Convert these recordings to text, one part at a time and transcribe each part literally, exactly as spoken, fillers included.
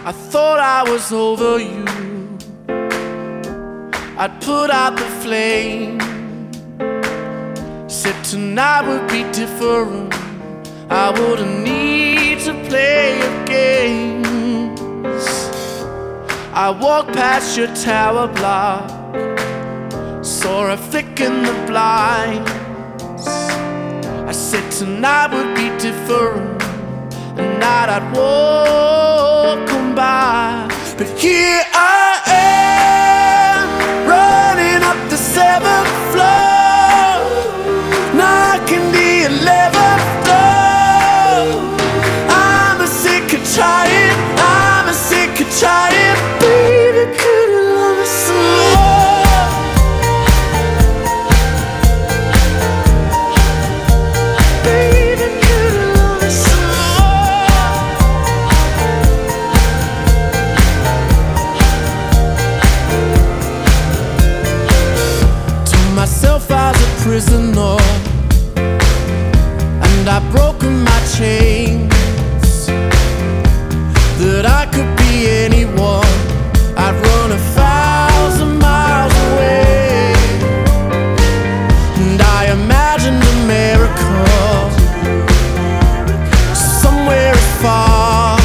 I thought I was over you. I'd put out the flame. Said tonight would be different. I wouldn't need to play your games. I walked past your tower block, saw a flick in the blinds. I said tonight would be different, a night I'd walk on by. But here I am, running up the seventh floor, knocking the eleventh door. I'm a sick of trying, I'm a sick of trying. Baby, could you love me some more? Baby, could you love me some more? To myself I was a prisoner, and I've broken my chains. That I could be anyone, I'd run a thousand miles away. And I imagined America, somewhere far,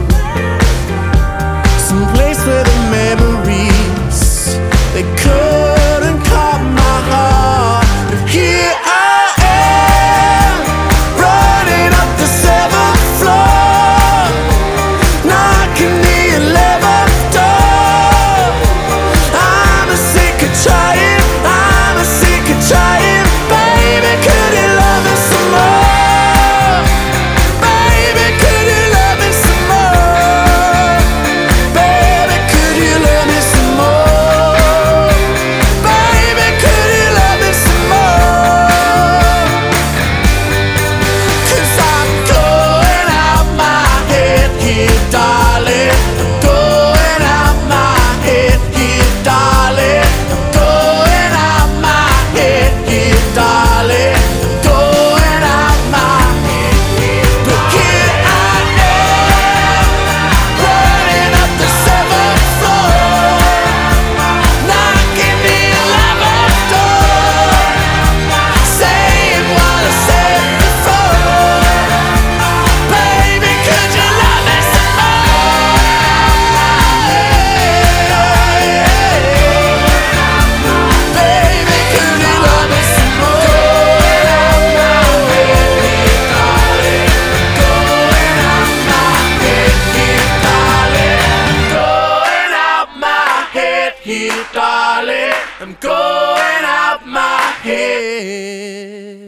some place where the memories, they couldn't calm my heart. But here I am, running up the seventh floor, knocking the eleventh door. I'm a sick of trying, I'm a sick of trying. Baby, could you love me some more? Baby, could you love me some more? Baby, could you love me some more? Baby, could you love me some more? 'Cause I'm going out my head here, darling. I'm going out my head here, darling. I'm going out my head here, darling. I'm going out my head here. But here I am, running up the seventh floor, knocking the eleventh door, saying what I said before. Baby, could you love me some more? Baby, could you love me some more? Going out my head here, darling. Going out my head here, darling. I'm going out my head.